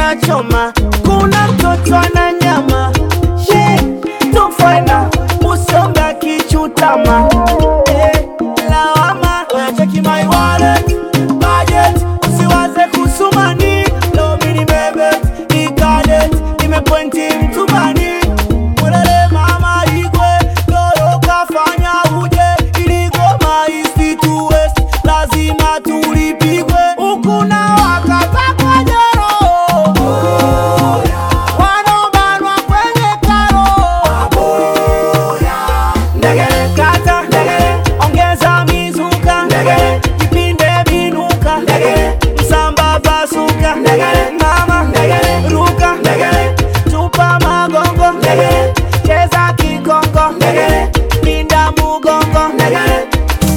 nyama choma, kuna mtoto na nyama. Tufana usonga kichutama. Lawama cheki my wallet budget, usiwaze kusumani. Leo mini bebe ikadet, nimepointi mtumani. Mwelele mama igwe, leo kafanya uje. Iligoma east to west, lazima tulipigwe. Ukuna wakata kwa jero, wanobanwa kwenye karo. Ndegele kata, ndegele ongeza mizuka. Ndegele kipinde binuka. Ndegele msamba basuka. Ndegele mama, ndegele ruka. Ndegele tupa magongo. Ndegele cheza kikongo. Ndegele pinda mugongo. Ndegele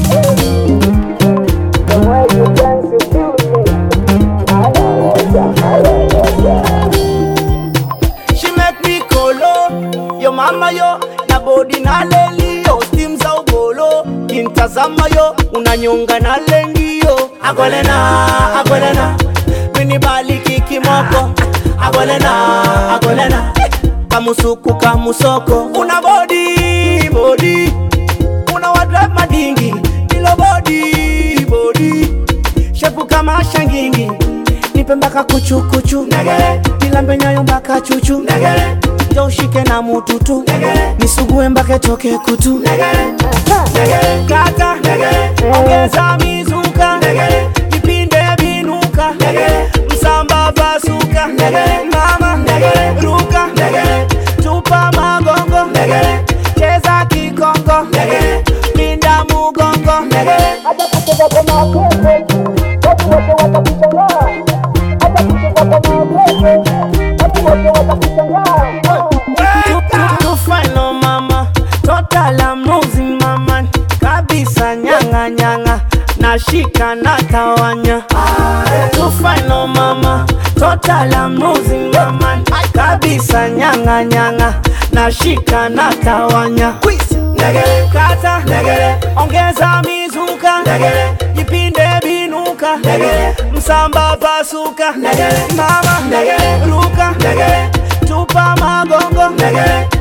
she make me kolo, yo mama yo, na body na leli yo, steam za ugolo, kintazama yo, unanyonga na lengi yo. Agolena, mini bali kikimoko. Agolena, kamusuku kamusoko. Una body, una wadrive madingi. Ilo body, shepu kama shangingi. Nipe mpaka kuchu, nilambe nyayo mpaka chuchu. Toshike na mututu, nisugue mpaka toke kutu. Kata, ongeza mizuka. Kipinde binuka, msamba basuka. Mama, ruka, tupa magongo. Cheza kikongo, pinda mugongo. Hata kucheza kama wewe, watu wote watakushangaa. Hata kucheza kama wewe, watu wote watakushangaa. Tufano mama, total I'm losing mama. Kabisa nyanga, nashika na tawanya. Tufano mama, total I'm losing mama. Kabisa nyanga, nashika na tawanya. Kata, ongeza mizuka. Jipinde binuka, msamba basuka. Mama, ruka, tupa magongo.